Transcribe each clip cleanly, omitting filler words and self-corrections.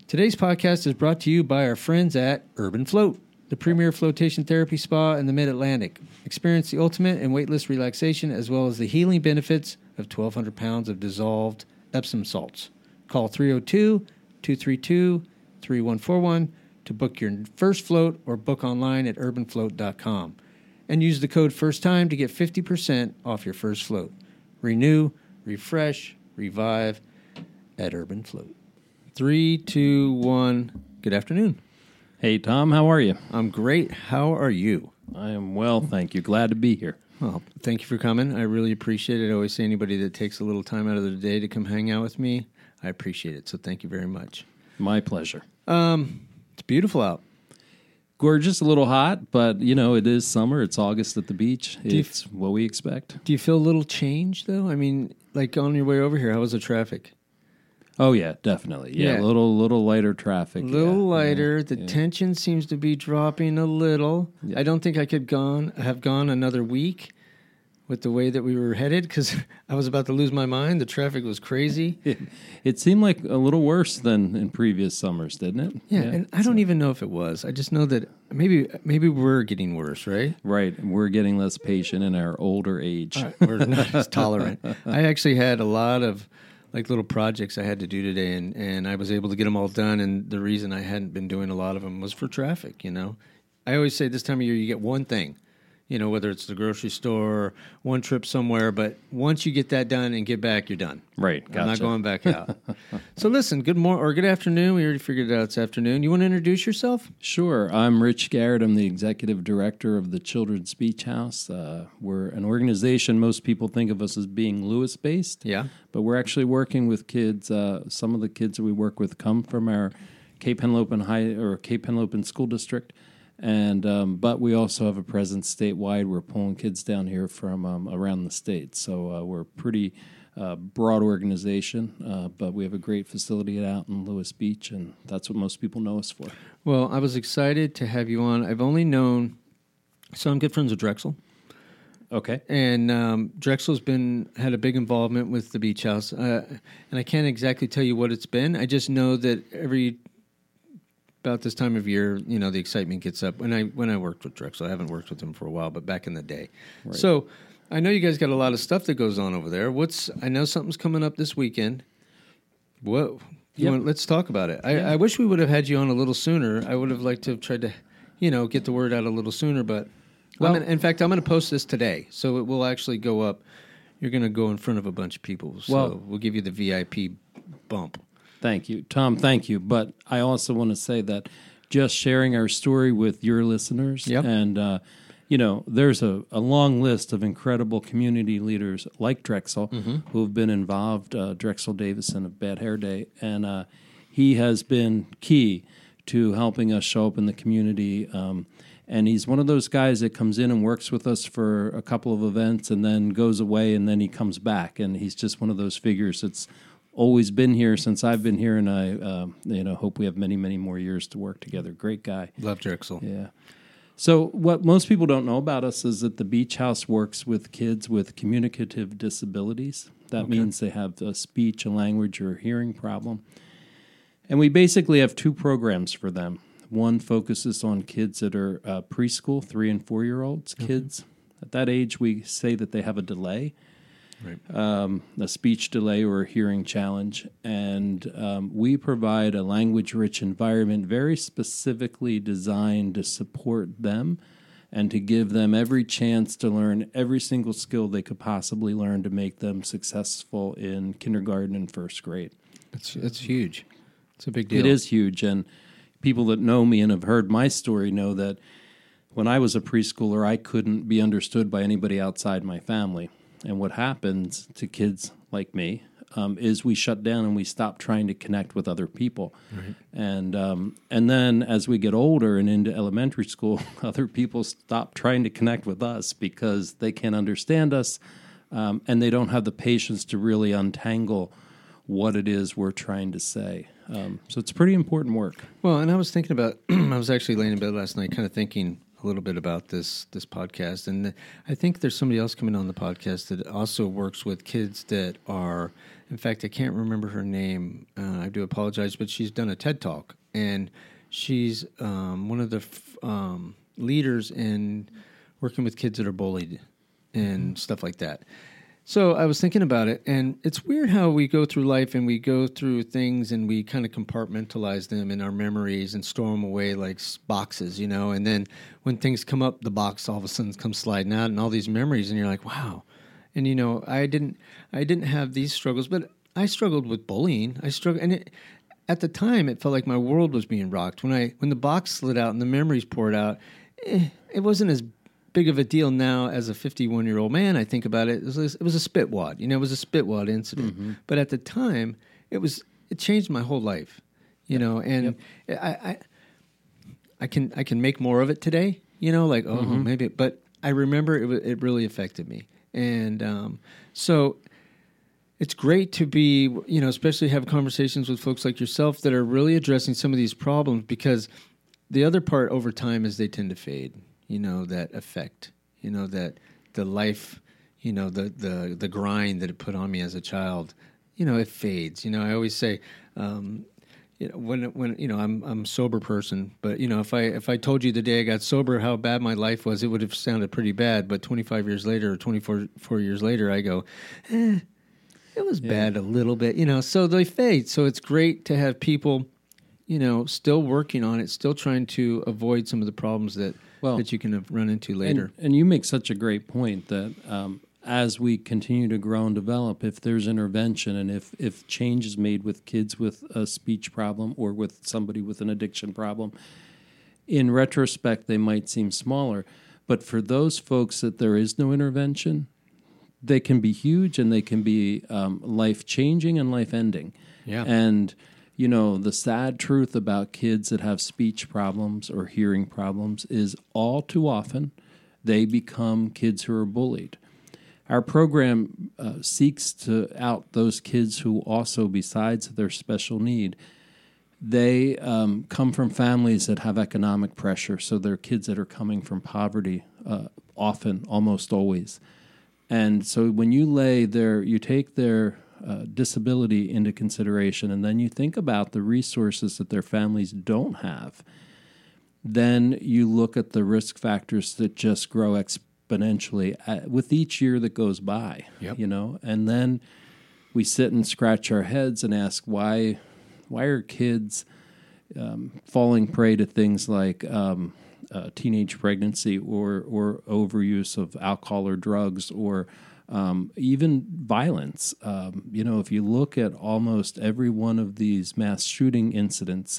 Today's podcast is brought to you by our friends at Urban Float, the premier flotation therapy spa in the Mid-Atlantic. Experience the ultimate in weightless relaxation as well as the healing benefits of 1,200 pounds of dissolved Epsom salts. Call 302-232-3141 to book your first float or book online at urbanfloat.com. And use the code FIRSTTIME to get 50% off your first float. Renew, refresh, revive at Urban Float. 3, 2, 1. Good afternoon. Hey, Tom, how are you? I'm great. How are you? I am well, thank you. Glad to be here. Well, thank you for coming. I really appreciate it. I always say anybody that takes a little time out of their day to come hang out with me, I appreciate it. So thank you very much. My pleasure. It's beautiful out. Gorgeous, a little hot, but, you know, it is summer. It's August at the beach. It's what we expect. Do you feel a little change, though? I mean, like on your way over here, how was the traffic? Oh, yeah, definitely. Yeah, a little lighter traffic. A little lighter. The tension seems to be dropping a little. Yeah. I don't think I could have gone another week with the way that we were headed because I was about to lose my mind. The traffic was crazy. It seemed like a little worse than in previous summers, didn't it? Yeah, and I don't even know if it was. I just know that maybe we're getting worse, right? Right. We're getting less patient in our older age. We're not as tolerant. I actually had a lot of little projects I had to do today, and I was able to get them all done, and the reason I hadn't been doing a lot of them was for traffic, you know. I always say this time of year you get one thing, you know, whether it's the grocery store, one trip somewhere, but once you get that done and get back, you're done. Right, gotcha. I'm not going back out. So listen, good morning or good afternoon. We already figured it out it's afternoon. You want to introduce yourself? Sure. I'm Rich Garrett. I'm the executive director of the Children's Beach House. We're an organization, most people think of us as being Lewis-based. Yeah. But we're actually working with kids. Some of the kids that we work with come from our Cape Henlopen School District. And but we also have a presence statewide. We're pulling kids down here from around the state. So we're a pretty broad organization, but we have a great facility out in Lewis Beach, and that's what most people know us for. Well, I was excited to have you on. I've only known, so I'm good friends with Drexel. Okay. And Drexel's had a big involvement with the beach house. And I can't exactly tell you what it's been. I just know that about this time of year, you know, the excitement gets up. When I worked with Drexel, I haven't worked with them for a while, but back in the day. Right. So I know you guys got a lot of stuff that goes on over there. I know something's coming up this weekend. Whoa. Let's talk about it. I wish we would have had you on a little sooner. I would have liked to have tried to, you know, get the word out a little sooner, but in fact, I'm going to post this today, so it will actually go up. You're going to go in front of a bunch of people, so we'll give you the VIP bump. Thank you, Tom. Thank you. But I also want to say that just sharing our story with your listeners, and you know, there's a long list of incredible community leaders like Drexel who have been involved. Drexel Davison of Bad Hair Day, and he has been key to helping us show up in the community. And he's one of those guys that comes in and works with us for a couple of events and then goes away and then he comes back. And he's just one of those figures that's always been here since I've been here, and I hope we have many, many more years to work together. Great guy. Love Drexel. Yeah. So what most people don't know about us is that the Beach House works with kids with communicative disabilities. That means they have a speech, a language, or a hearing problem. And we basically have two programs for them. One focuses on kids that are preschool, 3 and 4-year-olds, kids. At that age, we say that they have a delay. Right. A speech delay or a hearing challenge, and we provide a language-rich environment very specifically designed to support them and to give them every chance to learn every single skill they could possibly learn to make them successful in kindergarten and first grade. It's huge. It's a big deal. It is huge, and people that know me and have heard my story know that when I was a preschooler, I couldn't be understood by anybody outside my family. And what happens to kids like me is we shut down and we stop trying to connect with other people. Right. And then as we get older and into elementary school, other people stop trying to connect with us because they can't understand us and they don't have the patience to really untangle what it is we're trying to say. So it's pretty important work. Well, and I was thinking about, I was actually laying in bed last night kind of thinking a little bit about this podcast, and I think there's somebody else coming on the podcast that also works with kids that are In fact, I can't remember her name. I do apologize, but she's done a TED Talk, and she's one of the leaders in working with kids that are bullied and stuff like that. So I was thinking about it, and it's weird how we go through life and we go through things and we kind of compartmentalize them in our memories and store them away like boxes, you know, and then when things come up, the box all of a sudden comes sliding out and all these memories, and you're like, wow. And, you know, I didn't have these struggles, but I struggled with bullying. And at the time, it felt like my world was being rocked. When the box slid out and the memories poured out, it wasn't as big of a deal now as a 51-year-old man. I think about it. It was a spitwad. You know, it was a spitwad incident. Mm-hmm. But at the time, it changed my whole life. You know, and I can make more of it today. You know, like maybe, but I remember it really affected me, and so it's great to be, you know, especially have conversations with folks like yourself that are really addressing some of these problems, because the other part over time is they tend to fade. You know, that effect, you know, that the life, you know, the grind that it put on me as a child, you know, it fades. You know, I always say, you know, when you know, I'm a sober person, but you know, if I told you the day I got sober how bad my life was, it would have sounded pretty bad. But 25 years later or 24 years later, I go, it was bad a little bit, you know. So they fade. So it's great to have people, you know, still working on it, still trying to avoid some of the problems that you can run into later. And you make such a great point that as we continue to grow and develop, if there's intervention and if change is made with kids with a speech problem or with somebody with an addiction problem, in retrospect, they might seem smaller. But for those folks that there is no intervention, they can be huge, and they can be life-changing and life-ending. Yeah. And you know, the sad truth about kids that have speech problems or hearing problems is all too often they become kids who are bullied. Our program seeks to out those kids who also, besides their special need, they come from families that have economic pressure. So they're kids that are coming from poverty often, almost always. And so when you take their disability into consideration, and then you think about the resources that their families don't have, then you look at the risk factors that just grow exponentially with each year that goes by. Yep. You know, and then we sit and scratch our heads and ask why are kids falling prey to things like teenage pregnancy or overuse of alcohol or drugs or even violence. You know, if you look at almost every one of these mass shooting incidents,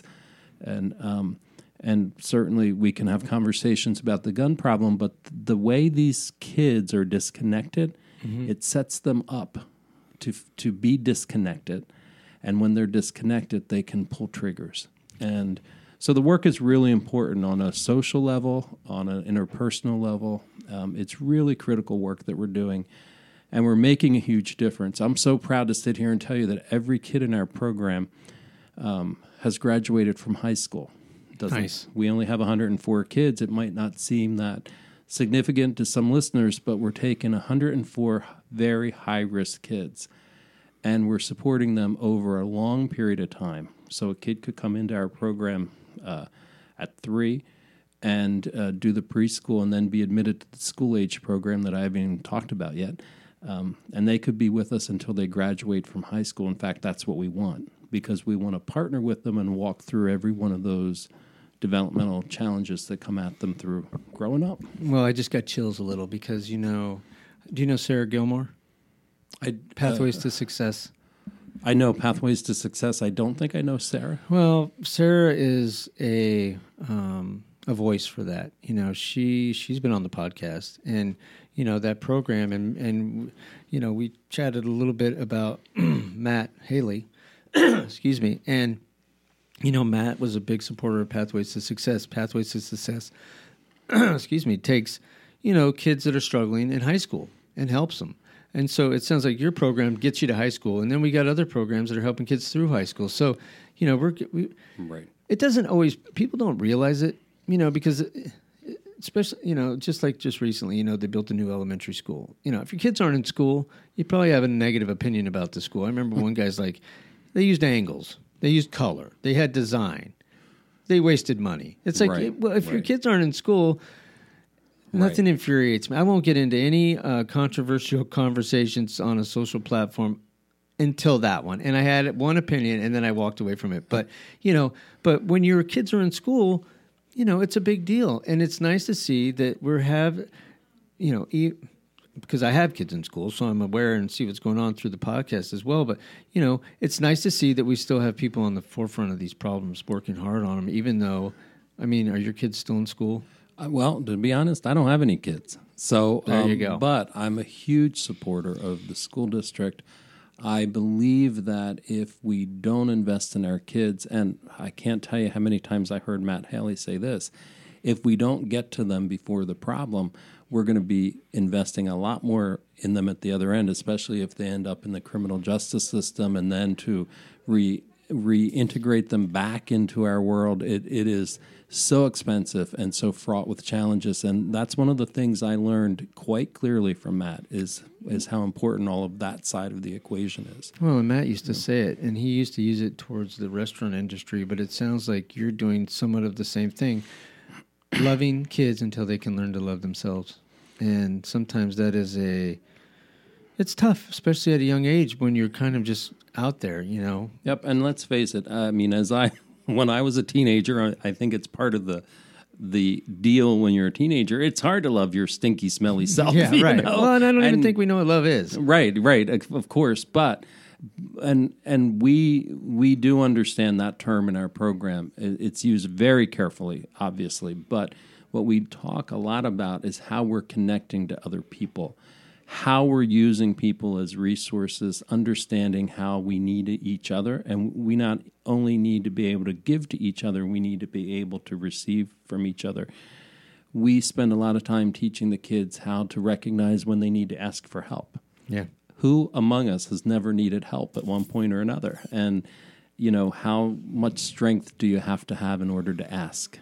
and certainly we can have conversations about the gun problem, but the way these kids are disconnected, it sets them up to be disconnected. And when they're disconnected, they can pull triggers. And so the work is really important on a social level, on an interpersonal level. It's really critical work that we're doing. And we're making a huge difference. I'm so proud to sit here and tell you that every kid in our program has graduated from high school. Nice. We only have 104 kids. It might not seem that significant to some listeners, but we're taking 104 very high-risk kids, and we're supporting them over a long period of time. So a kid could come into our program at 3 and do the preschool and then be admitted to the school-age program that I haven't even talked about yet. And they could be with us until they graduate from high school. In fact, that's what we want, because we want to partner with them and walk through every one of those developmental challenges that come at them through growing up. Well, I just got chills a little because, you know, do you know Sarah Gilmore? Pathways to Success. I know Pathways to Success. I don't think I know Sarah. Well, Sarah is a voice for that. You know, she's been on the podcast, and you know that program, and you know we chatted a little bit about Matt Haley, excuse me, and you know Matt was a big supporter of Pathways to Success. Pathways to Success, excuse me, takes you know kids that are struggling in high school and helps them. And so it sounds like your program gets you to high school, and then we got other programs that are helping kids through high school. So, you know, we right. It doesn't always, people don't realize it, you know, because especially, just recently, they built a new elementary school. If your kids aren't in school, you probably have a negative opinion about the school. I remember one guy's like, they used angles, they used color, they had design, they wasted money. It's like, if your kids aren't in school, nothing infuriates me. I won't get into any controversial conversations on a social platform until that one. And I had one opinion, and then I walked away from it. But, but when your kids are in school, it's a big deal. And it's nice to see that because I have kids in school, so I'm aware and see what's going on through the podcast as well. But, it's nice to see that we still have people on the forefront of these problems working hard on them, even though, are your kids still in school? Well, to be honest, I don't have any kids. So there you go. But I'm a huge supporter of the school district. I believe that if we don't invest in our kids, and I can't tell you how many times I heard Matt Haley say this, if we don't get to them before the problem, we're going to be investing a lot more in them at the other end, especially if they end up in the criminal justice system, and then to reintegrate them back into our world. It is so expensive and so fraught with challenges, and that's one of the things I learned quite clearly from Matt is how important all of that side of the equation is. Well, and Matt used to say it, and he used to use it towards the restaurant industry, but it sounds like you're doing somewhat of the same thing, loving kids until they can learn to love themselves. And sometimes that is it's tough, especially at a young age when you're kind of just out there, Yep, and let's face it, when I was a teenager, I think it's part of the deal when you're a teenager. It's hard to love your stinky, smelly self. Yeah, right. Well, and I don't even think we know what love is. Right, of course. But and we do understand that term in our program. It's used very carefully, obviously. But what we talk a lot about is how we're connecting to other people, how we're using people as resources, understanding how we need each other. And we not only need to be able to give to each other, we need to be able to receive from each other. We spend a lot of time teaching the kids how to recognize when they need to ask for help. Yeah. Who among us has never needed help at one point or another? And, how much strength do you have to have in order to ask?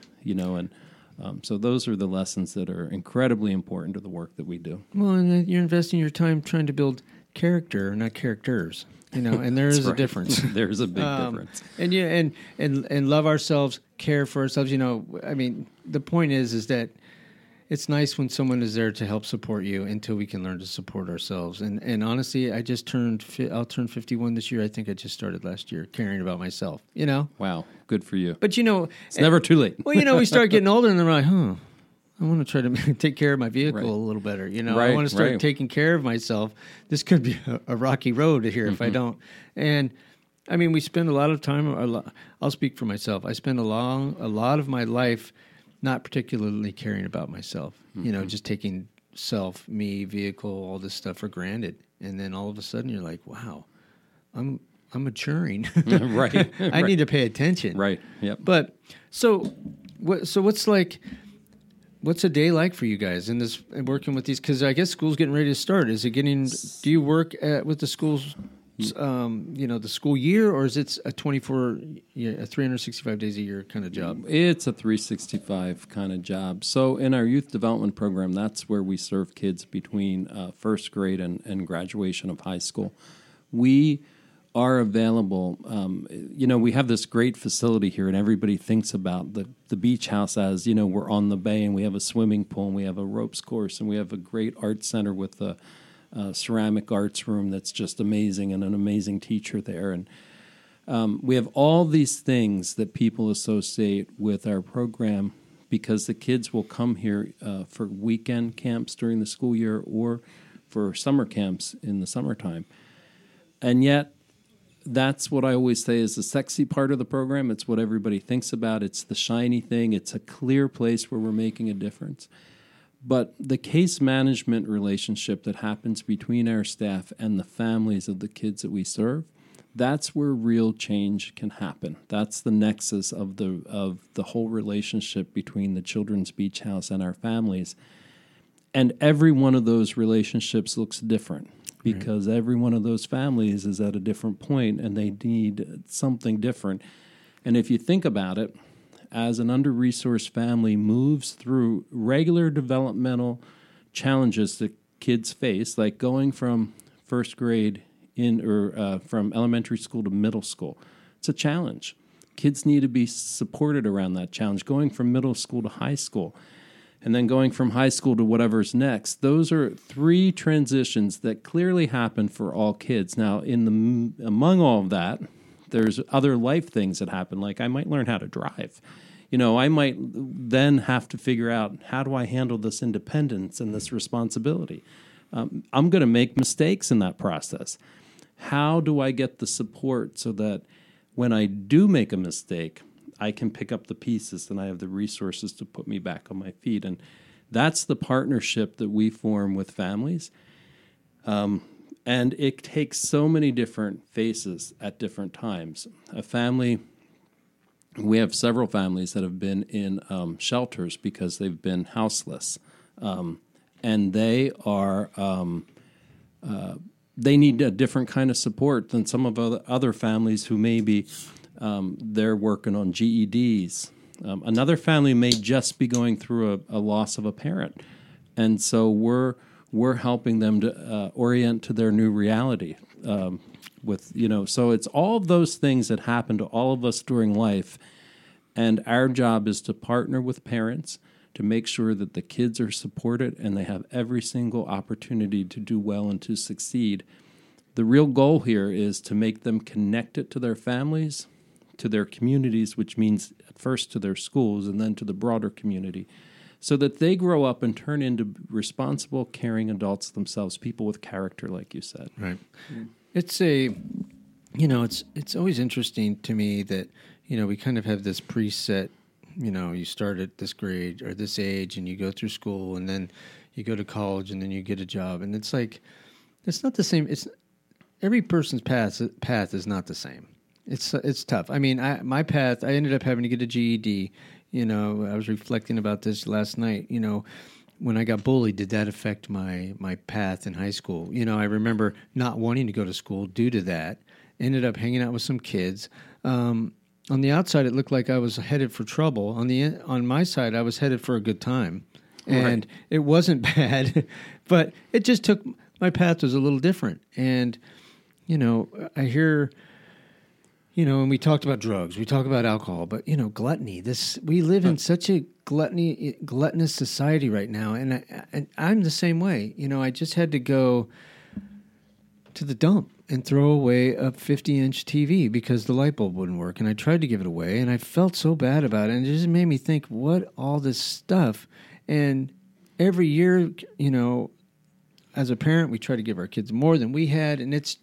So those are the lessons that are incredibly important to the work that we do. Well, and you're investing your time trying to build character, not characters. And there is a difference. There's a big difference. And love ourselves, care for ourselves. The point is that it's nice when someone is there to help support you until we can learn to support ourselves. And honestly, I'll turn 51 this year. I think I just started last year caring about myself, Wow, good for you. But, it's never too late. Well, we start getting older and then we're like, I want to try to take care of my vehicle a little better. I want to start taking care of myself. This could be a rocky road here if I don't. And we spend a lot of time. I'll speak for myself. I spend a lot of my life not particularly caring about myself. Just taking self, me, vehicle, all this stuff for granted. And then all of a sudden you're like, wow, I'm maturing. Right. I need to pay attention. Right. Yep. But what's a day like for you guys in this working with these? Because I guess school's getting ready to start. Is it getting? Do you work with the schools? The school year, or is it a 365 days a year kind of job? It's a 365 kind of job. So in our youth development program, that's where we serve kids between first grade and graduation of high school. We are available. We have this great facility here, and everybody thinks about the beach house as, we're on the bay, and we have a swimming pool, and we have a ropes course, and we have a great art center with a ceramic arts room that's just amazing, and an amazing teacher there. And we have all these things that people associate with our program because the kids will come here for weekend camps during the school year or for summer camps in the summertime. And yet, that's what I always say is the sexy part of the program. It's what everybody thinks about. It's the shiny thing. It's a clear place where we're making a difference. But the case management relationship that happens between our staff and the families of the kids that we serve, that's where real change can happen. That's the nexus of the whole relationship between the Children's Beach House and our families. And every one of those relationships looks different because every one of those families is at a different point and they need something different. And if you think about it, as an under-resourced family moves through regular developmental challenges that kids face, like going from first grade from elementary school to middle school. It's a challenge. Kids need to be supported around that challenge. Going from middle school to high school, and then going from high school to whatever's next. Those are 3 transitions that clearly happen for all kids. Now, among all of that, there's other life things that happen, like I might learn how to drive. I might then have to figure out, how do I handle this independence and this responsibility? I'm going to make mistakes in that process. How do I get the support so that when I do make a mistake, I can pick up the pieces and I have the resources to put me back on my feet? And that's the partnership that we form with families. And it takes so many different faces at different times. We have several families that have been in shelters because they've been houseless. And they need a different kind of support than some of other families who maybe they're working on GEDs. Another family may just be going through a loss of a parent. And so we're helping them to orient to their new reality. So it's all of those things that happen to all of us during life. And our job is to partner with parents to make sure that the kids are supported and they have every single opportunity to do well and to succeed. The real goal here is to make them connected to their families, to their communities, which means at first to their schools and then to the broader community, so that they grow up and turn into responsible, caring adults themselves, people with character, like you said. Right. It's always interesting to me that, we kind of have this preset, you start at this grade or this age and you go through school and then you go to college and then you get a job. And it's like, it's not the same. Every person's path is not the same. It's tough. I mean, my path, I ended up having to get a GED. I was reflecting about this last night. When I got bullied, did that affect my path in high school? I remember not wanting to go to school due to that. Ended up hanging out with some kids. On the outside, it looked like I was headed for trouble. On my side, I was headed for a good time. And It wasn't bad, but it just took, my path was a little different. And, I hear, and we talked about drugs, we talk about alcohol, but, gluttony, we live in such a gluttonous society right now. And I'm the same way. I just had to go to the dump and throw away a 50-inch TV because the light bulb wouldn't work. And I tried to give it away, and I felt so bad about it. And it just made me think, what all this stuff? And every year, as a parent, we try to give our kids more than we had, and it's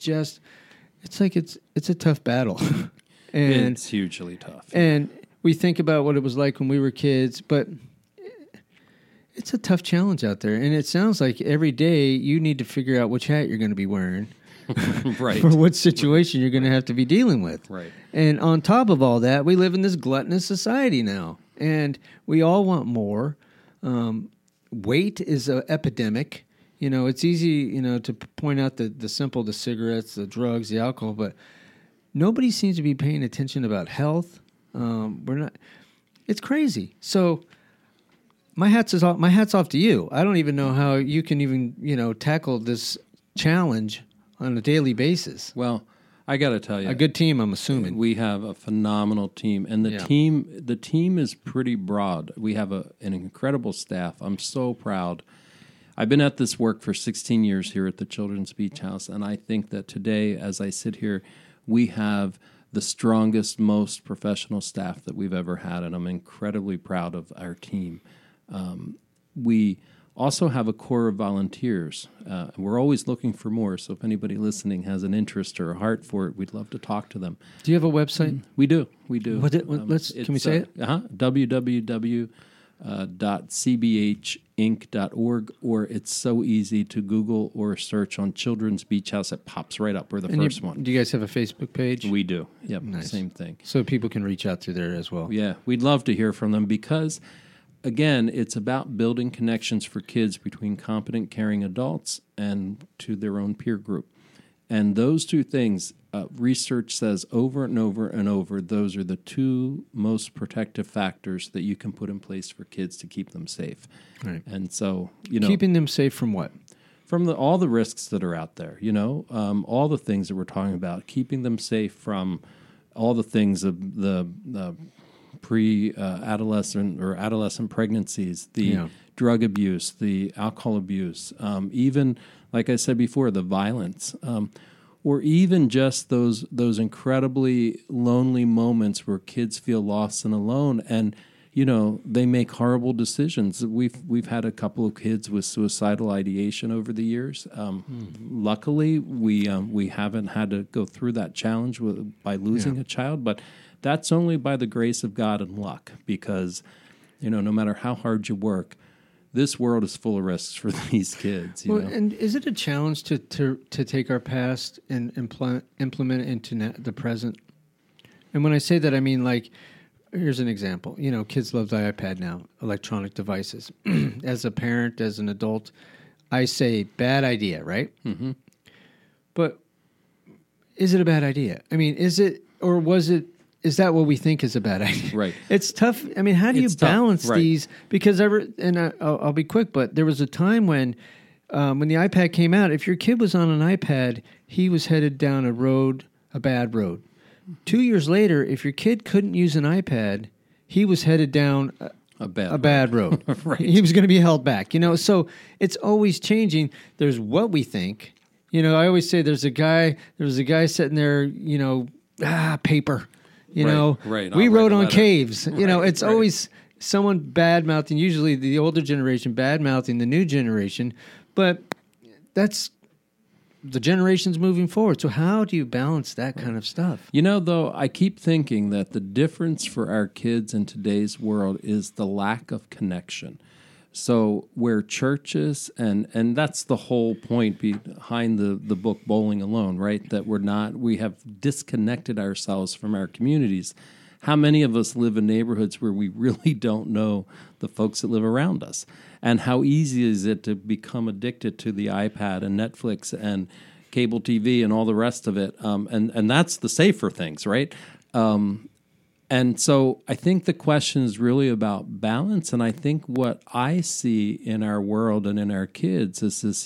a tough battle. And it's hugely tough. And we think about what it was like when we were kids, but it's a tough challenge out there. And it sounds like every day you need to figure out which hat you're going to be wearing. Right. For what situation you're going to have to be dealing with. Right. And on top of all that, we live in this gluttonous society now, and we all want more. Weight is an epidemic. It's easy, to point out the cigarettes, the drugs, the alcohol, but nobody seems to be paying attention about health. We're not. It's crazy. So my hat's off to you. I don't even know how you can even tackle this challenge on a daily basis. Well, I got to tell you, a good team, I'm assuming. We have a phenomenal team, and the team is pretty broad. We have an incredible staff. I'm so proud. I've been at this work for 16 years here at the Children's Beach House, and I think that today, as I sit here, we have the strongest, most professional staff that we've ever had, and I'm incredibly proud of our team. We also have a core of volunteers. We're always looking for more, so if anybody listening has an interest or a heart for it, we'd love to talk to them. Do you have a website? We do. Can we say it? www.cbhinc.org, or it's so easy to Google or search on Children's Beach House. It pops right up. We're the first one. Do you guys have a Facebook page? We do. Yep, nice. Same thing. So people can reach out through there as well. Yeah, we'd love to hear from them because, again, it's about building connections for kids between competent, caring adults and to their own peer group. And those two things, research says over and over and over, those are the two most protective factors that you can put in place for kids to keep them safe. Right. And so, keeping them safe from what? From all the risks that are out there, all the things that we're talking about, keeping them safe from all the things of the pre-adolescent or adolescent pregnancies, the drug abuse, the alcohol abuse, even, like I said before, the violence, or even just those incredibly lonely moments where kids feel lost and alone, and they make horrible decisions. We've had a couple of kids with suicidal ideation over the years. Luckily, we haven't had to go through that challenge by losing a child, but that's only by the grace of God and luck, because no matter how hard you work, this world is full of risks for these kids. And is it a challenge to take our past and implement it into the present? And when I say that, I mean, like, here's an example. Kids love the iPad now, electronic devices. As a parent, as an adult, I say bad idea, right? Mm-hmm. But is it a bad idea? I mean, is it, or was it? Is that what we think is a bad idea? Right. It's tough. I mean, how do you balance these? Because I'll be quick, but there was a time when the iPad came out, if your kid was on an iPad, he was headed down a bad road. 2 years later, if your kid couldn't use an iPad, he was headed down a bad road. Right. He was going to be held back. So it's always changing. There's what we think. I always say there was a guy sitting there, paper. Right. We wrote on caves. It's always someone bad-mouthing, usually the older generation bad-mouthing the new generation, but that's the generations moving forward. So how do you balance that kind of stuff? Though, I keep thinking that the difference for our kids in today's world is the lack of connection. So where churches, and that's the whole point behind the book Bowling Alone, right? That we have disconnected ourselves from our communities. How many of us live in neighborhoods where we really don't know the folks that live around us? And how easy is it to become addicted to the iPad and Netflix and cable TV and all the rest of it? And that's the safer things, right? And so I think the question is really about balance. And I think what I see in our world and in our kids is this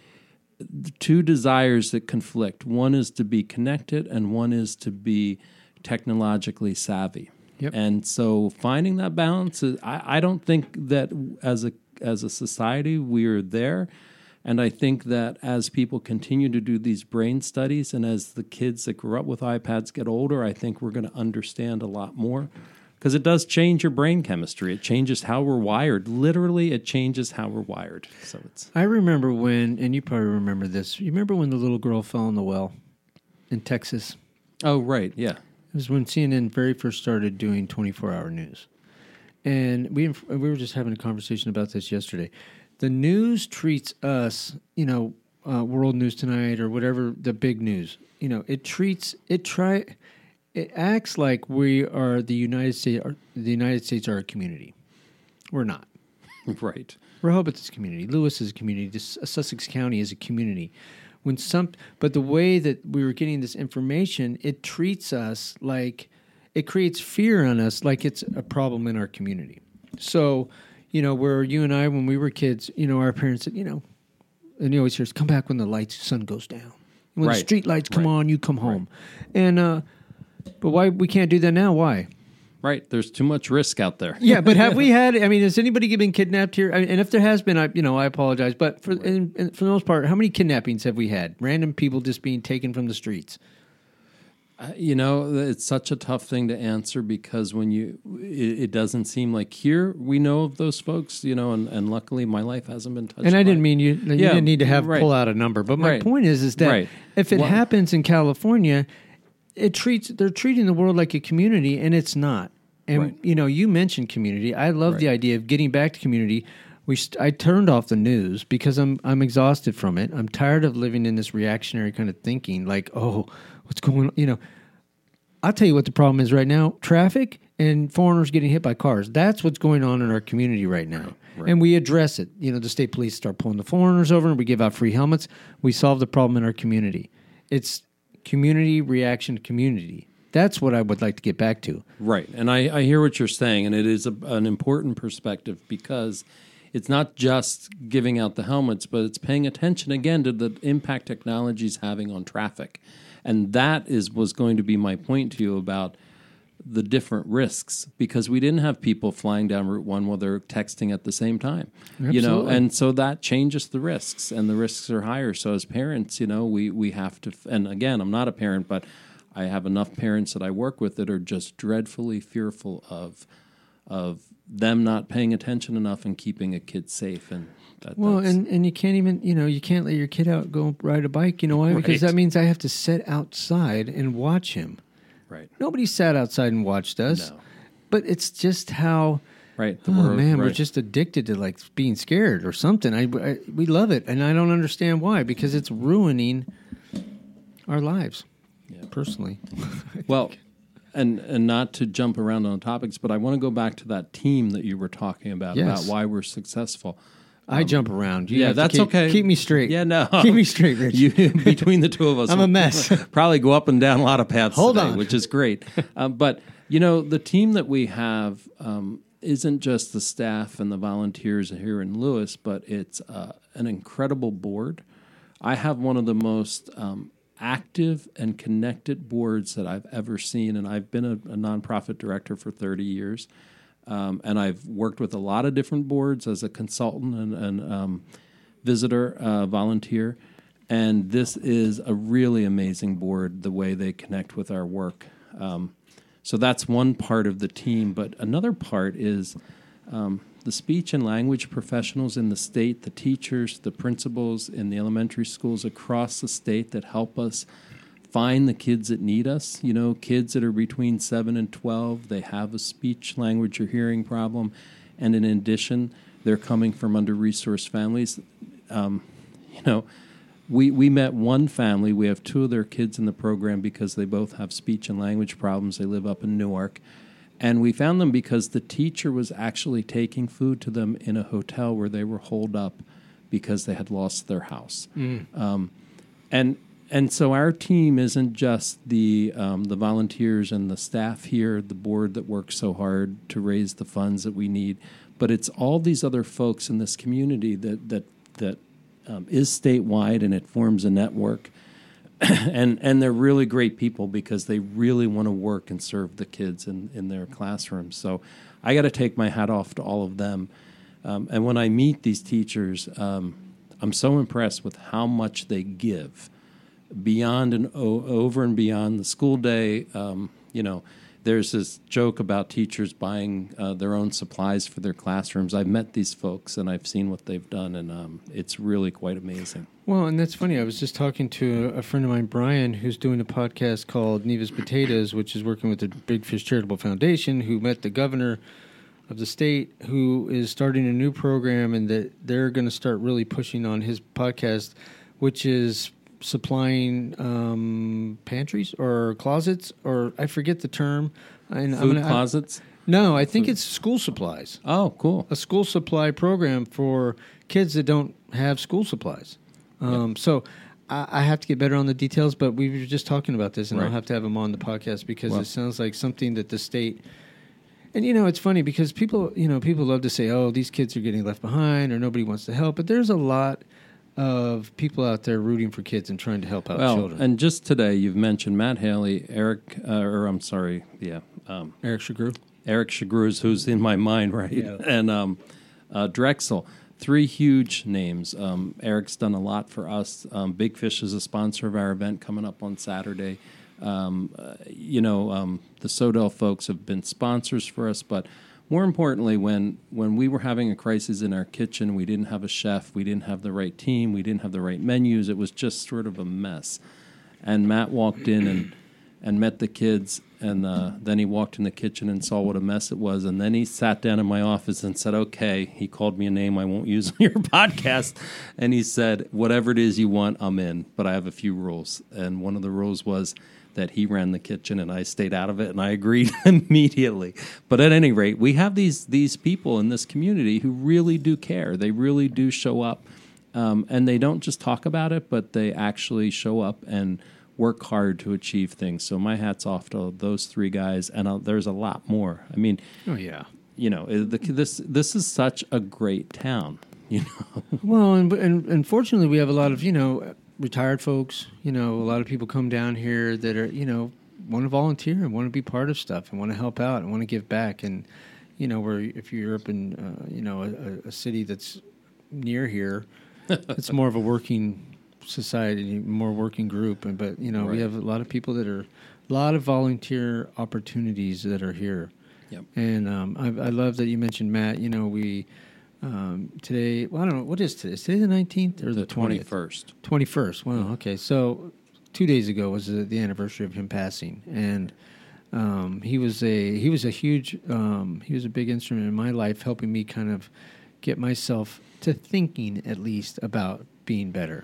two desires that conflict. One is to be connected and one is to be technologically savvy. Yep. And so finding that balance, I don't think that as a society we are there. And I think that as people continue to do these brain studies and as the kids that grew up with iPads get older, I think we're going to understand a lot more, because it does change your brain chemistry. It changes how we're wired. Literally, it changes how we're wired. So I remember when, and you probably remember this, you remember when the little girl fell in the well in Texas? Oh, right, yeah. It was when CNN very first started doing 24-hour news. And we were just having a conversation about this yesterday. The news treats us, World News Tonight or whatever, the big news. It acts like we are the United States. The United States are a community. We're not. Right. Rehoboth is a community. Lewis is a community. Sussex County is a community. But the way that we were getting this information, it treats us like, it creates fear on us like it's a problem in our community. So, where you and I, when we were kids, our parents said, and you always hear us, come back when the sun goes down. When the street lights come on, you come home. Right. And, but why we can't do that now? Why? Right. There's too much risk out there. Yeah, but have we had, has anybody been kidnapped here? And if there has been, I apologize. But for the most part, how many kidnappings have we had? Random people just being taken from the streets. It's such a tough thing to answer, because when it doesn't seem like here we know of those folks, and luckily my life hasn't been touched. And I didn't mean you didn't need to pull out a number, but my point is that if it happens in California, they're treating the world like a community, and it's not. And you mentioned community. I love the idea of getting back to community. I turned off the news because I'm exhausted from it. I'm tired of living in this reactionary kind of thinking, like, oh, what's going on? I'll tell you what the problem is right now: traffic and foreigners getting hit by cars. That's what's going on in our community right now. Right. And we address it. The state police start pulling the foreigners over, and we give out free helmets. We solve the problem in our community. It's community reaction to community. That's what I would like to get back to. Right. And I hear what you're saying, and it is an important perspective because it's not just giving out the helmets, but it's paying attention again to the impact technology is having on traffic. And that was going to be my point to you about the different risks, because we didn't have people flying down Route 1 while they're texting at the same time. Absolutely. And so that changes the risks, and the risks are higher. So as parents, we have to, and again, I'm not a parent, but I have enough parents that I work with that are just dreadfully fearful of them not paying attention enough and keeping a kid safe. And and you can't even, you can't let your kid out go ride a bike. You know why? Because that means I have to sit outside and watch him. Right. Nobody sat outside and watched us. No. But it's just how... Right. We're just addicted to being scared or something. We love it, and I don't understand why, because it's ruining our lives, personally. Well, and not to jump around on topics, but I want to go back to that team that you were talking about why we're successful. I jump around. That's okay. Keep me straight. Yeah, no. Keep me straight, Rich. Between the two of us, I'm a mess. Probably go up and down a lot of paths Hold today, on. which is great. But, the team that we have isn't just the staff and the volunteers here in Lewis, but it's an incredible board. I have one of the most active and connected boards that I've ever seen, and I've been a nonprofit director for 30 years. And I've worked with a lot of different boards as a consultant and visitor, volunteer. And this is a really amazing board, the way they connect with our work. So that's one part of the team. But another part is the speech and language professionals in the state, the teachers, the principals in the elementary schools across the state that help us find the kids that need us. Kids that are between 7 and 12, they have a speech, language, or hearing problem. And in addition, they're coming from under-resourced families. We met one family. We have 2 of their kids in the program because they both have speech and language problems. They live up in Newark. And we found them because the teacher was actually taking food to them in a hotel where they were holed up because they had lost their house. And so our team isn't just the volunteers and the staff here, the board that works so hard to raise the funds that we need, but it's all these other folks in this community that is statewide, and it forms a network. and they're really great people because they really want to work and serve the kids in their classrooms. So I got to take my hat off to all of them. And when I meet these teachers, I'm so impressed with how much they give. Beyond and over and beyond the school day, there's this joke about teachers buying their own supplies for their classrooms. I've met these folks, and I've seen what they've done, and it's really quite amazing. Well, and that's funny. I was just talking to a friend of mine, Brian, who's doing a podcast called Neva's Potatoes, which is working with the Big Fish Charitable Foundation, who met the governor of the state, who is starting a new program, and that they're going to start really pushing on his podcast, which is supplying pantries or closets, or I forget the term. Closets? No, I think it's school supplies. Oh, cool. A school supply program for kids that don't have school supplies. So I have to get better on the details, but we were just talking about this, and I'll have to have him on the podcast because it sounds like something that the state... And, it's funny because people love to say, oh, these kids are getting left behind or nobody wants to help, but there's a lot of people out there rooting for kids and trying to help out children. And just today, you've mentioned Matt Haley, Eric Shagru. Eric Shagru, who's in my mind, right? Yeah. And Drexel, 3 huge names. Eric's done a lot for us. Big Fish is a sponsor of our event coming up on Saturday. The Sodell folks have been sponsors for us, but more importantly, when we were having a crisis in our kitchen, we didn't have a chef, we didn't have the right team, we didn't have the right menus. It was just sort of a mess. And Matt walked in and met the kids, and then he walked in the kitchen and saw what a mess it was. And then he sat down in my office and said, okay, he called me a name I won't use on your podcast. And he said, whatever it is you want, I'm in, but I have a few rules. And one of the rules was that he ran the kitchen and I stayed out of it, and I agreed immediately. But at any rate, we have these people in this community who really do care. They really do show up, and they don't just talk about it, but they actually show up and work hard to achieve things. So my hat's off to those three guys, and there's a lot more. I mean, oh yeah, this is such a great town. Well, and fortunately, we have a lot of retired folks. A lot of people come down here that are want to volunteer and want to be part of stuff and want to help out and want to give back. And where if you're up in a city that's near here, it's more of a working society, more working group. But Right. we have a lot of people a lot of volunteer opportunities that are here. Yep. And I love that you mentioned Matt. We today. Well, I don't know what is today. Is today the 19th or the 20th? 21st. 21st. Wow. Okay. So 2 days ago was the anniversary of him passing, and he was a big instrument in my life, helping me kind of get myself to thinking at least about being better.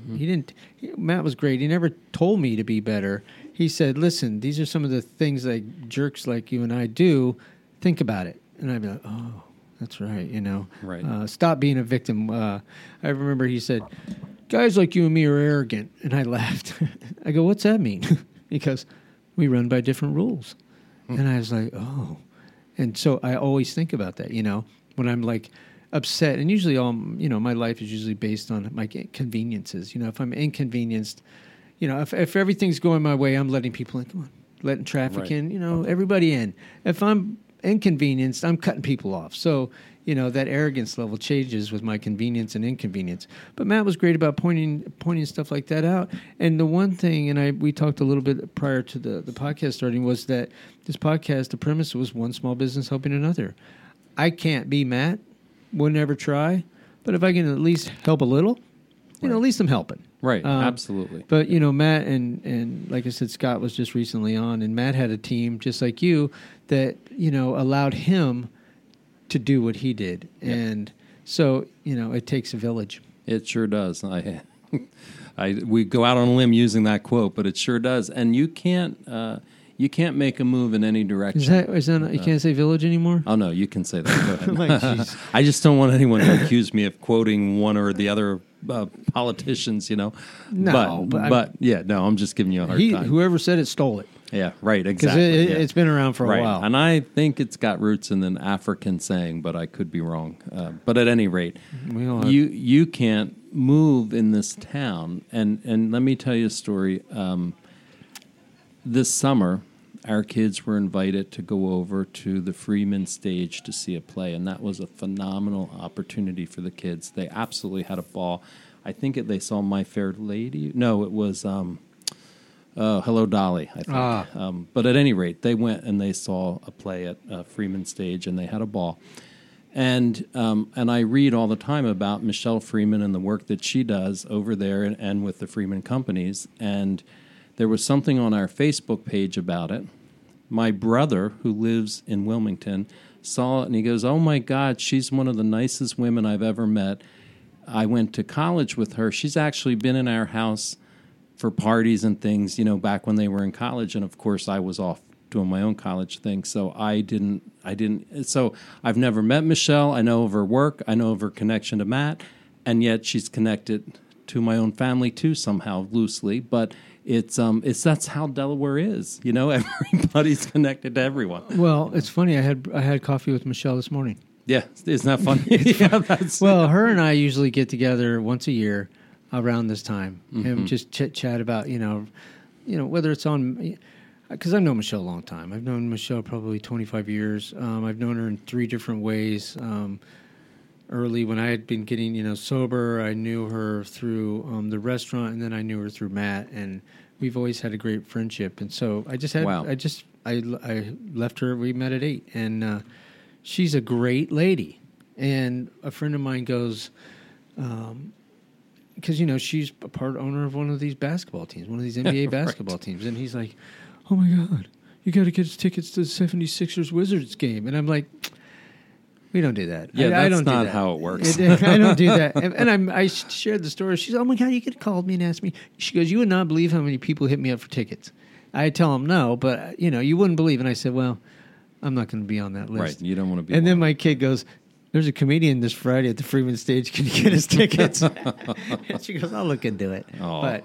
Matt was great. He never told me to be better. He said, "Listen, these are some of the things that jerks like you and I do. Think about it." And I'd be like, "Oh, that's right." Right. Stop being a victim. I remember he said, "Guys like you and me are arrogant," and I laughed. I go, "What's that mean?" Because we run by different rules. And I was like, "Oh," and so I always think about that. When I'm like upset, and usually my life is usually based on my conveniences. If I'm inconvenienced, if everything's going my way, I'm letting people in. Come on, letting traffic Right. in. Everybody in. If I'm inconvenienced, I'm cutting people off. So that arrogance level changes with my convenience and inconvenience. But Matt was great about pointing stuff like that out. And the one thing, and we talked a little bit prior to the podcast starting, was that this podcast, the premise was one small business helping another. I can't be Matt. Would never try. But if I can at least help a little, Right. at least I'm helping. Right. Absolutely. But Matt and like I said, Scott was just recently on, and Matt had a team just like you that allowed him to do what he did. Yep. And so it takes a village. It sure does. We go out on a limb using that quote, but it sure does. And you can't make a move in any direction. Is that you can't say village anymore? Oh no, you can say that. Go ahead. Like, jeez. I just don't want anyone to accuse me of quoting one or the other politicians. No, but yeah, no, I'm just giving you a hard time. Whoever said it stole it. Yeah, right, Because exactly. it's been around for a while. And I think it's got roots in an African saying, but I could be wrong. But at any rate, We all have- you can't move in this town. And let me tell you a story. This summer, our kids were invited to go over to the Freeman stage to see a play, and that was a phenomenal opportunity for the kids. They absolutely had a ball. I think they saw My Fair Lady. No, it was Hello, Dolly, I think. But at any rate, they went and they saw a play at Freeman stage, and they had a ball. And I read all the time about Michelle Freeman and the work that she does over there and with the Freeman companies. And there was something on our Facebook page about it. My brother, who lives in Wilmington, saw it, and he goes, "Oh, my God, she's one of the nicest women I've ever met. I went to college with her. She's actually been in our house for parties and things, back when they were in college." And, of course, I was off doing my own college thing, so I didn't. So I've never met Michelle. I know of her work. I know of her connection to Matt, and yet she's connected to my own family, too, somehow, loosely. But that's how Delaware is. Everybody's connected to everyone. Well, it's funny. I had coffee with Michelle this morning. Yeah, isn't that funny? Yeah, Well, her and I usually get together once a year around this time and just chit-chat about, whether it's on... Because I've known Michelle a long time. I've known Michelle probably 25 years. I've known her in 3 different ways. Early when I had been getting, sober, I knew her through the restaurant, and then I knew her through Matt, and we've always had a great friendship. And so I just had... Wow. I left her. We met at 8, and... she's a great lady. And a friend of mine goes, because, she's a part owner of one of these basketball teams, one of these NBA basketball teams. And he's like, "Oh, my God, you got to get us tickets to the 76ers Wizards game." And I'm like, we don't do that. Yeah, I that's don't do not that. how it works. I don't do that. And I shared the story. She's, "Oh, my God, you could have called me and asked me." She goes, "You would not believe how many people hit me up for tickets." I tell them no, but, you wouldn't believe. And I said, "Well, I'm not going to be on that list." Right, you don't want to be. And then my kid goes, "There's a comedian this Friday at the Freeman stage. Can you get us tickets?" And she goes, "I'll look into it." Oh. But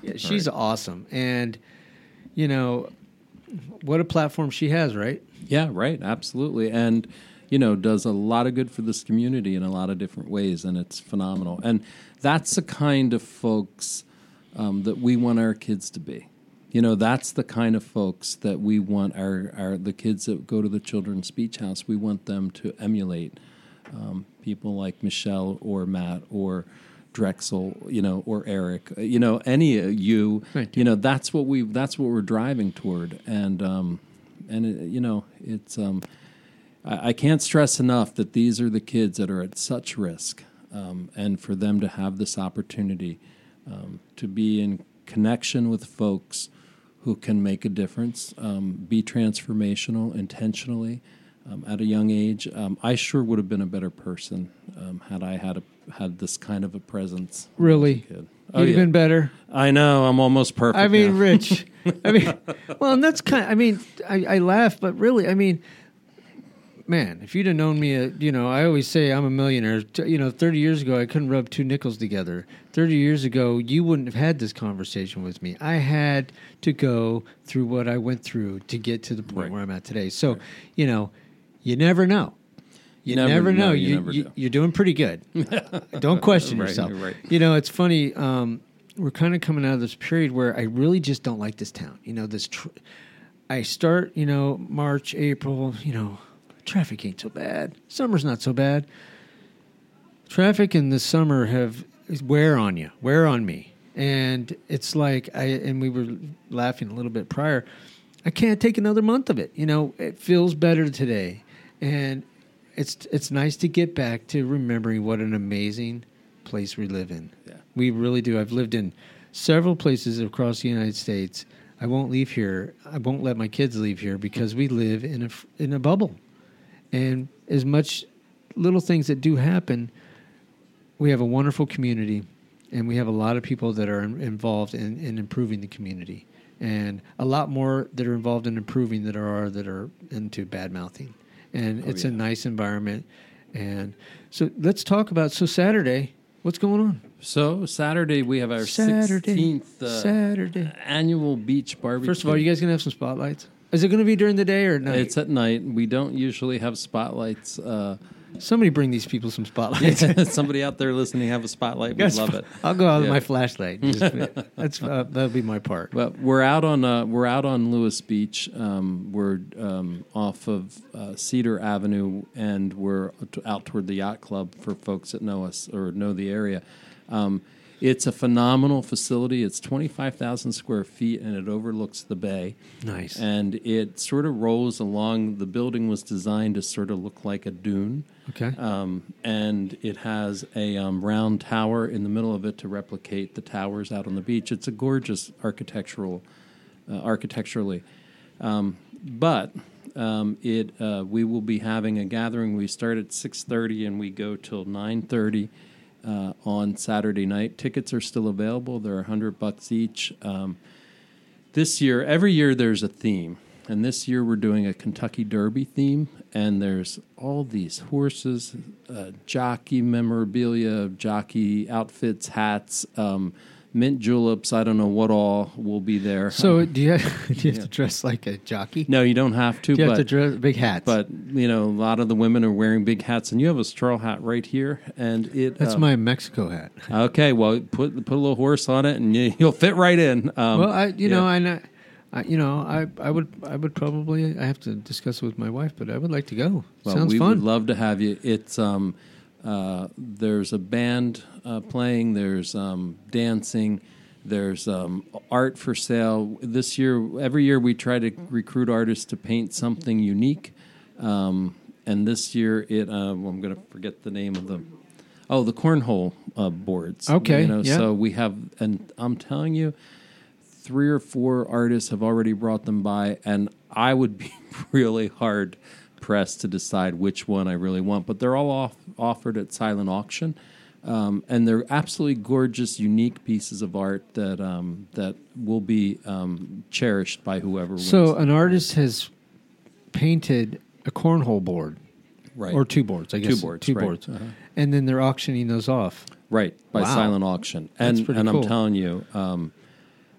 Yeah, she's awesome. And, you know, what a platform she has, right? Yeah, right. Absolutely. And, you know, does a lot of good for this community in a lot of different ways. And it's phenomenal. And that's the kind of folks that we want our kids to be. You know, that's the kind of folks that we want the kids that go to the Children's Beach House, we want them to emulate. People like Michelle or Matt or Drexel, you know, or Eric, you know, any of you, Right. you know, that's what we're driving toward. And you know, it's, I can't stress enough that these are the kids that are at such risk. And for them to have this opportunity, to be in connection with folks who can make a difference, be transformational intentionally at a young age. I sure would have been a better person had I had this kind of a presence. Really? As a kid. You'd have been better. I know. I'm almost perfect. I mean, now. Rich. I mean, well, and that's kind of, I mean, I laugh, but really, I mean, man, if you'd have known me, you know, I always say I'm a millionaire. You know, 30 years ago, I couldn't rub two nickels together. 30 years ago, you wouldn't have had this conversation with me. I had to go through what I went through to get to the point where I'm at today. So, you know, you never know. You never know. You're doing pretty good. Don't question yourself. Right. You know, it's funny. We're kind of coming out of this period where I really just don't like this town. You know, I start, you know, March, April, you know, traffic ain't so bad. Summer's not so bad. Traffic in the summer wear on you, wear on me. And it's like, and we were laughing a little bit prior, I can't take another month of it. You know, it feels better today. And it's nice to get back to remembering what an amazing place we live in. Yeah. We really do. I've lived in several places across the United States. I won't leave here. I won't let my kids leave here because we live in a bubble. And as much little things that do happen, we have a wonderful community, and we have a lot of people that are involved in improving the community, and a lot more that are involved in improving that are into bad mouthing. And it's a nice environment. And so let's talk about Saturday. What's going on? So Saturday we have our 16th annual beach barbecue. First of all, you guys gonna have some spotlights? Is it going to be during the day or at night? It's at night. We don't usually have spotlights. Somebody bring these people some spotlights. Somebody out there listening have a spotlight. We'd love it. I'll go out with my flashlight. That'll be my part. But we're out on Lewis Beach. We're off of Cedar Avenue, and we're out toward the yacht club for folks that know us or know the area. It's a phenomenal facility. It's 25,000 square feet, and it overlooks the bay. Nice. And it sort of rolls along. The building was designed to sort of look like a dune. Okay. And it has a round tower in the middle of it to replicate the towers out on the beach. It's a gorgeous architecturally. But we will be having a gathering. We start at 6:30 and we go till 9:30. On Saturday night. Tickets are still available. They're $100 each. This year, every year there's a theme. And this year we're doing a Kentucky Derby theme. And there's all these horses, jockey memorabilia, jockey outfits, hats, mint juleps. I don't know what all will be there. So do you have to dress like a jockey? No, you don't have to. You have to dress big hats. But, you know, a lot of the women are wearing big hats. And you have a straw hat right here. And that's my Mexico hat. Okay, well, put a little horse on it, and you'll fit right in. Well, I would probably. I have to discuss it with my wife, but I would like to go. Well, Sounds we fun. would love to have you. It's there's a band playing. There's dancing. There's art for sale. This year, every year we try to recruit artists to paint something unique. And this year, I'm going to forget the name of them. Oh, the cornhole boards. Okay, yeah. So we have, and I'm telling you, 3 or 4 artists have already brought them by, and I would be really hard pressed to decide which one I really want. But they're all offered at silent auction, and they're absolutely gorgeous, unique pieces of art that will be cherished by whoever wins. So an artist has painted a cornhole board. Right. Or 2 boards, I guess. 2 boards. Two right. boards. And then they're auctioning those off. Right, by Wow. silent auction. That's And pretty I'm cool. telling you,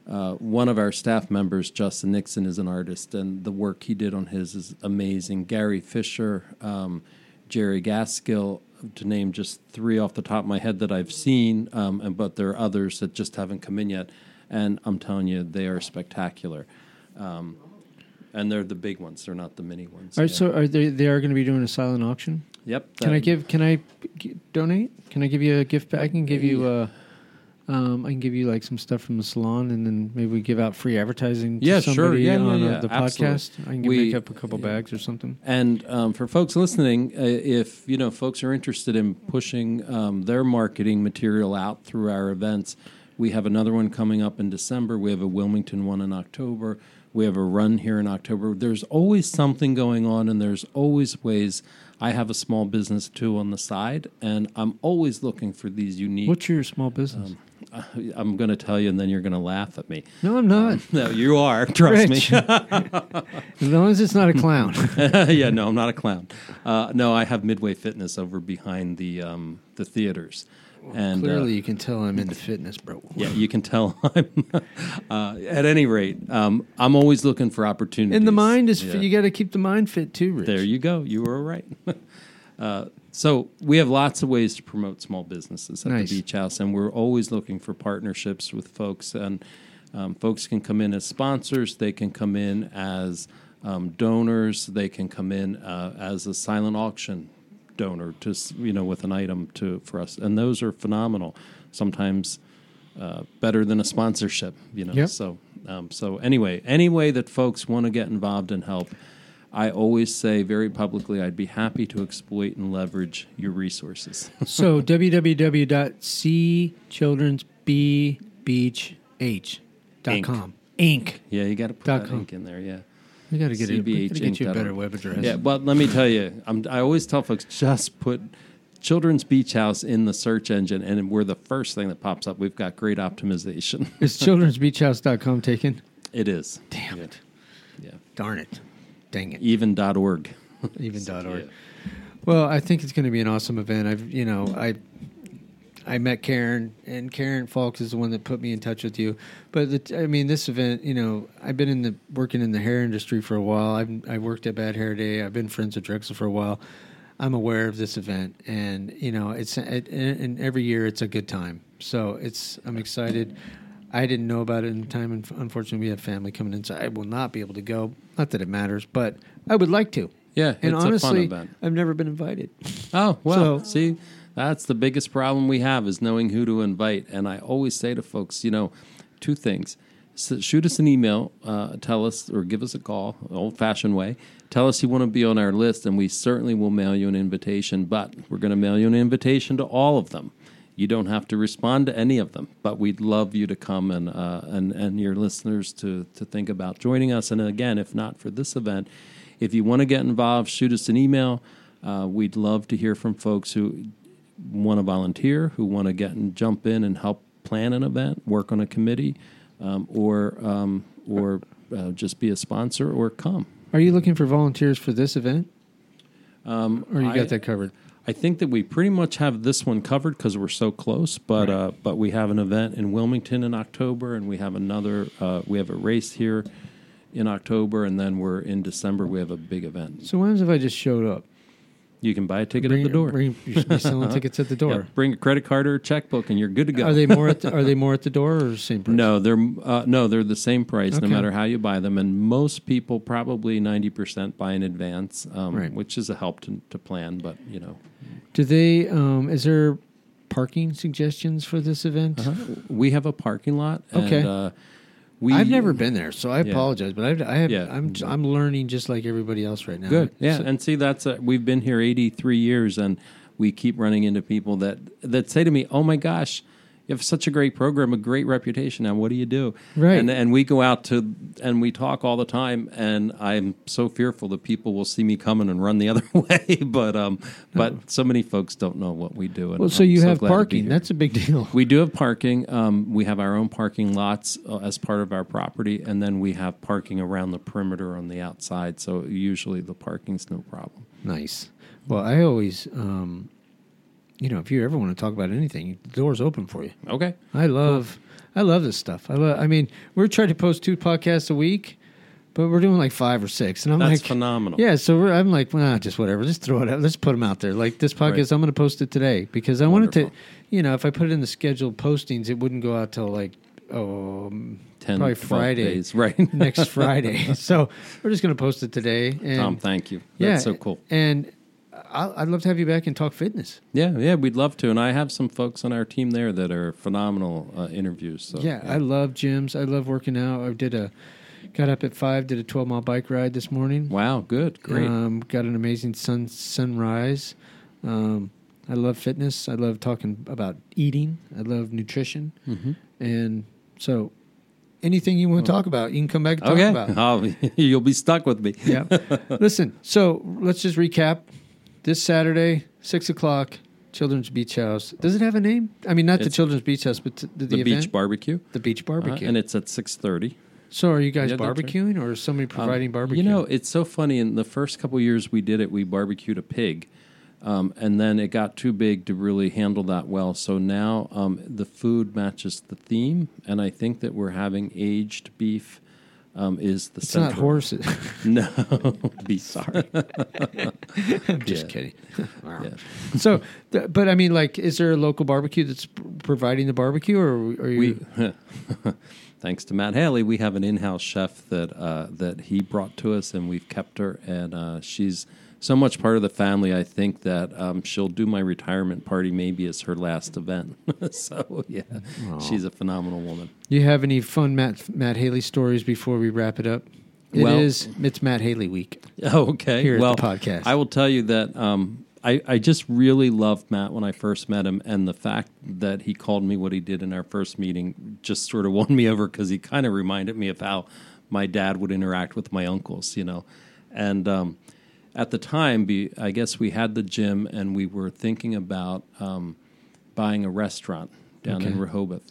one of our staff members, Justin Nixon, is an artist, and the work he did on his is amazing. Gary Fisher, Jerry Gaskill, to name just three off the top of my head that I've seen, but there are others that just haven't come in yet. And I'm telling you, they are spectacular. And they're the big ones. They're not the mini ones. All right, so are they are going to be doing a silent auction? Yep. Can I donate? Can I give you a gift bag? I can give you I can give you like some stuff from the salon, and then maybe we give out free advertising to somebody on the podcast. I can make up a couple bags or something. And for folks listening, if folks are interested in pushing their marketing material out through our events, we have another one coming up in December. We have a Wilmington one in October. We have a run here in October. There's always something going on, and there's always ways. I have a small business, too, on the side, and I'm always looking for these unique... What's your small business? I'm going to tell you, and then you're going to laugh at me. No, I'm not. No, you are. Trust Rich. me. As long as it's not a clown. Yeah, no, I'm not a clown. No, I have Midway Fitness over behind the theaters. And clearly, you can tell I'm into fitness, bro. Yeah, you can tell I'm. At any rate, I'm always looking for opportunities. And the mind is you got to keep the mind fit too, Rich. There you go. You were right. So we have lots of ways to promote small businesses at the Beach House, and we're always looking for partnerships with folks. And folks can come in as sponsors. They can come in as donors. They can come in as a silent auction donor to with an item for us, and those are phenomenal. Sometimes better than a sponsorship, Yep. So anyway, any way that folks want to get involved and help, I always say very publicly, I'd be happy to exploit and leverage your resources. So www.cchildrensbbeach.com. Inc. Yeah, you got to put that ink in there. Yeah. We got to get you a better web address. Yeah, but let me tell you, I always tell folks, just put Children's Beach House in the search engine, and we're the first thing that pops up. We've got great optimization. Is childrensbeachhouse.com taken? It is. Damn it. Yeah. Darn it. Dang it. Even.org. Even.org. Yeah. Well, I think it's going to be an awesome event. I met Karen, and Karen Falks is the one that put me in touch with you. But this event, I've been working in the hair industry for a while. I worked at Bad Hair Day. I've been friends with Drexel for a while. I'm aware of this event, and and every year it's a good time. So I'm excited. I didn't know about it in time, and unfortunately, we have family coming in, so I will not be able to go. Not that it matters, but I would like to. Yeah, and it's honestly, a fun event. I've never been invited. Oh well, see. That's the biggest problem we have is knowing who to invite. And I always say to folks, two things. So shoot us an email, tell us, or give us a call, old-fashioned way. Tell us you want to be on our list, and we certainly will mail you an invitation. But we're going to mail you an invitation to all of them. You don't have to respond to any of them, but we'd love you to come and your listeners to think about joining us. And again, if not for this event, if you want to get involved, shoot us an email. We'd love to hear from folks who want to volunteer, who want to get and jump in and help plan an event, work on a committee, or just be a sponsor or come. Are you looking for volunteers for this event? Or you got that covered? I think that we pretty much have this one covered because we're so close. But but we have an event in Wilmington in October, and we have another. We have a race here in October, and then we're in December. We have a big event. So what happens if I just showed up? You can buy a ticket at the door. You should be selling tickets at the door. Yeah, bring a credit card or a checkbook, and you're good to go. Are they more at the door or the same price? No, they're the same price no matter how you buy them. And most people, probably 90%, buy in advance, which is a help to plan. But do they? Is there parking suggestions for this event? We have a parking lot. Okay. And, I've never been there, so I apologize, but I'm learning just like everybody else right now. Good, yeah, and see, we've been here 83 years, and we keep running into people that say to me, "Oh my gosh, you have such a great program, a great reputation. Now, what do you do?" Right, and we go out and we talk all the time, and I'm so fearful that people will see me coming and run the other way. But so many folks don't know what we do. And so you have parking. That's a big deal. We do have parking. We have our own parking lots as part of our property, and then we have parking around the perimeter on the outside. So usually the parking's no problem. Nice. Well, I always. If you ever want to talk about anything, the door's open for you. Okay. I love I love this stuff. I mean, we're trying to post 2 podcasts a week, but we're doing like 5 or 6. And I'm That's like, phenomenal. Yeah, so I'm like, well, just whatever. Just throw it out. Let's put them out there. Like this podcast, Right. I'm going to post it today because I wanted to, Wonderful. if I put it in the scheduled postings, it wouldn't go out till like, 10, probably 12 Friday. days. Right. Next Friday. So we're just going to post it today. And Tom, thank you. yeah, That's so cool. And I'd love to have you back and talk fitness. Yeah, we'd love to. And I have some folks on our team there that are phenomenal interviews. So, Yeah, I love gyms. I love working out. Got up at 5, did a 12-mile bike ride this morning. Wow, good. Great. Got an amazing sunrise. I love fitness. I love talking about eating. I love nutrition. Mm-hmm. And so anything you want to talk about, you can come back and talk Okay. about. Oh, you'll be stuck with me. Yeah. Listen, so let's just recap. This Saturday, 6 o'clock, Children's Beach House. Does it have a name? I mean, not the It's Children's Beach House, but the The event? beach barbecue. The beach barbecue. And it's at 6:30. So are you guys Yeah, that's right. barbecuing or is somebody providing barbecue? It's so funny. In the first couple years we did it, we barbecued a pig. And then it got too big to really handle that well. So now the food matches the theme. And I think that we're having aged beef is the It's center. not horses. No. Beef. Sorry. I'm just Yeah. kidding. Yeah. So, but I mean, like, is there a local barbecue that's providing the barbecue or are you... Thanks to Matt Haley, we have an in-house chef that he brought to us, and we've kept her. And she's so much part of the family. I think that she'll do my retirement party maybe as her last event. So yeah, she's a phenomenal woman. You have any fun Matt Haley stories before we wrap it up? It's Matt Haley week. Okay, Here at well, the podcast. I will tell you that I just really loved Matt when I first met him, and the fact that he called me what he did in our first meeting just sort of won me over because he kind of reminded me of how my dad would interact with my uncles, And at the time, I guess we had the gym, and we were thinking about buying a restaurant down in Rehoboth.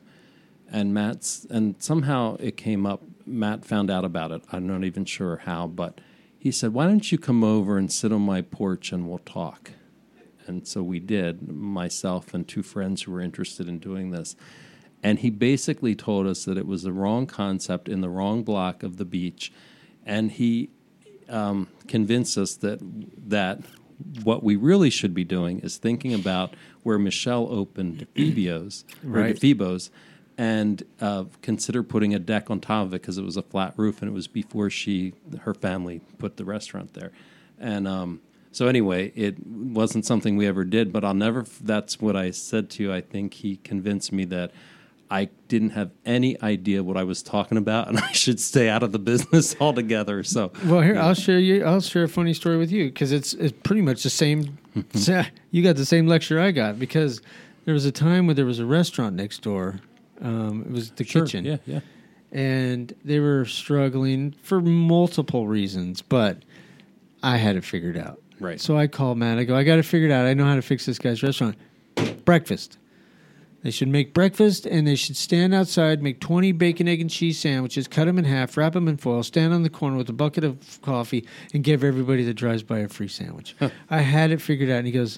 And somehow it came up. Matt found out about it. I'm not even sure how, but he said, "Why don't you come over and sit on my porch and we'll talk?" And so we did, myself and 2 friends who were interested in doing this. And he basically told us that it was the wrong concept in the wrong block of the beach. And he convinced us that what we really should be doing is thinking about where Michelle opened DeFebo's, Right. DeFebo's, and consider putting a deck on top of it because it was a flat roof, and it was before her family put the restaurant there. And so anyway, it wasn't something we ever did, but that's what I said to you. I think he convinced me that I didn't have any idea what I was talking about, and I should stay out of the business altogether. So, Well, here, I'll share a funny story with you because it's pretty much the same. You got the same lecture I got because there was a time where there was a restaurant next door. It was the kitchen. Yeah. And they were struggling for multiple reasons, but I had it figured out. Right. So I called Matt. I go, I got it figured out. I know how to fix this guy's restaurant. Breakfast. They should make breakfast, and they should stand outside, make 20 bacon, egg, and cheese sandwiches, cut them in half, wrap them in foil, stand on the corner with a bucket of coffee, and give everybody that drives by a free sandwich. I had it figured out, and he goes,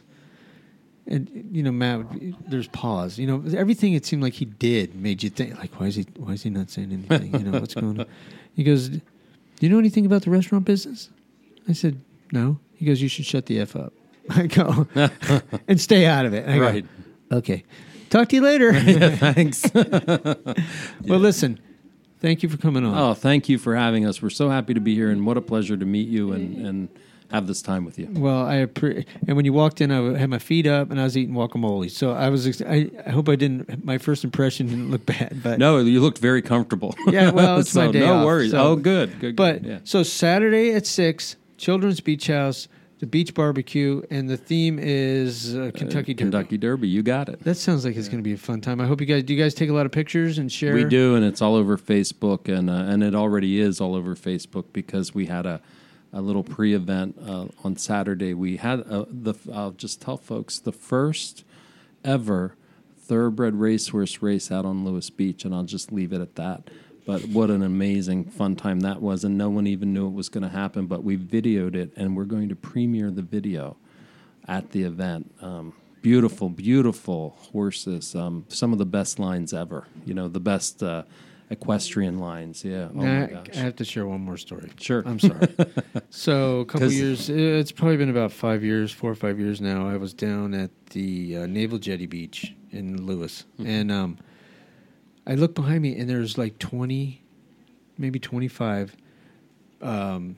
and Matt, there's pause. Everything it seemed like he did made you think, like, why is he not saying anything? What's going on? He goes, do you know anything about the restaurant business? I said, no. He goes, you should shut the F up. I go, and stay out of it. I Right. go, okay. Talk to you later. Thanks. Well, listen, thank you for coming on. Oh, thank you for having us. We're so happy to be here, and what a pleasure to meet you and have this time with you. Well, and when you walked in, I had my feet up and I was eating guacamole. So I hope my first impression didn't look bad. But No, you looked very comfortable. Yeah, well, it's my day no off, worries. so- Oh, good. But yeah. so Saturday at 6, Children's Beach House, the beach barbecue, and the theme is Kentucky Derby. Kentucky Derby, you got it. That sounds like it's going to be a fun time. I hope do you guys take a lot of pictures and share? We do, and it's all over Facebook, and it already is all over Facebook because we had a little pre-event on Saturday. We had I'll just tell folks, the first ever thoroughbred racehorse race out on Lewis Beach, and I'll just leave it at that. But what an amazing, fun time that was, and no one even knew it was going to happen, but we videoed it, and we're going to premiere the video at the event Beautiful, beautiful horses. Some of the best lines ever. The best equestrian lines. Yeah. Oh my gosh. I have to share one more story. Sure. I'm sorry. So a couple years, it's probably been about 4 or 5 years now. I was down at the Naval Jetty Beach in Lewis, and I looked behind me, and there's like 20, maybe 25, not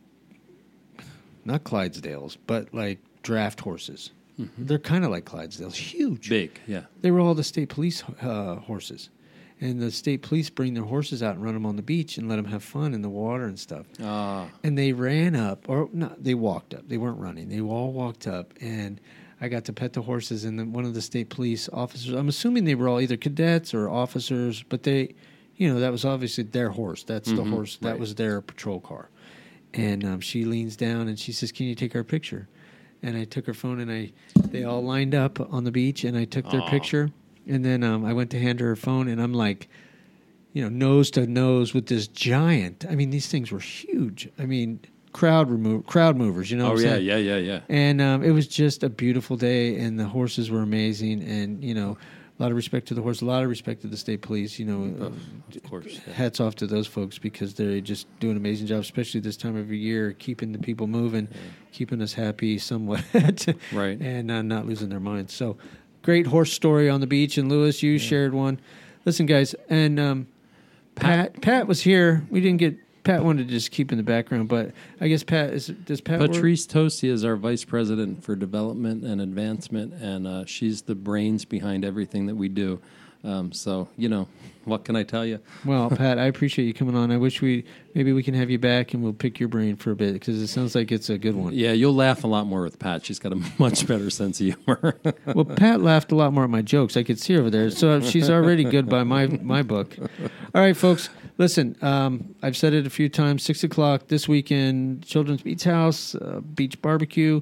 Clydesdales, but like draft horses. They're kind of like Clydesdales, huge. Big, yeah. They were all the state police horses. And the state police bring their horses out and run them on the beach and let them have fun in the water and stuff. And they ran up, or not, they walked up. They weren't running. They all walked up, and I got to pet the horses. And then one of the state police officers, I'm assuming they were all either cadets or officers, but they, that was obviously their horse. That's the horse. That was their patrol car. And she leans down and she says, "Can you take our picture?" And I took her phone, and they all lined up on the beach, and I took their picture. And then I went to hand her phone, and I'm like, nose to nose with this giant. I mean, these things were huge. I mean, crowd movers. Oh, yeah. And it was just a beautiful day, and the horses were amazing. And a lot of respect to the horse, a lot of respect to the state police. Of course, yeah. Hats off to those folks, because they just do an amazing job, especially this time of year, keeping the people moving, keeping us happy somewhat, right, and not losing their minds. So. Great horse story on the beach, and Lewis, you shared one. Listen, guys, and Pat was here. We didn't get Pat. Wanted to just keep in the background, but I guess does Pat Patrice Tosi is our vice president for development and advancement, and she's the brains behind everything that we do. So what can I tell you? Well, Pat, I appreciate you coming on. I wish maybe we can have you back, and we'll pick your brain for a bit, because it sounds like it's a good one. Yeah, you'll laugh a lot more with Pat. She's got a much better sense of humor. Well, Pat laughed a lot more at my jokes. I could see her over there. So she's already good by my book. All right, folks, listen, I've said it a few times, 6 o'clock this weekend, Children's Beach House, beach barbecue.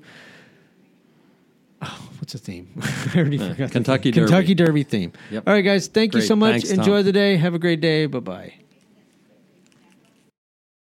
Oh, what's the theme? I already forgot. Kentucky Derby. Kentucky Derby theme. Yep. All right, guys. Thank you so much. Thanks, Tom. Enjoy the day. Have a great day. Bye-bye.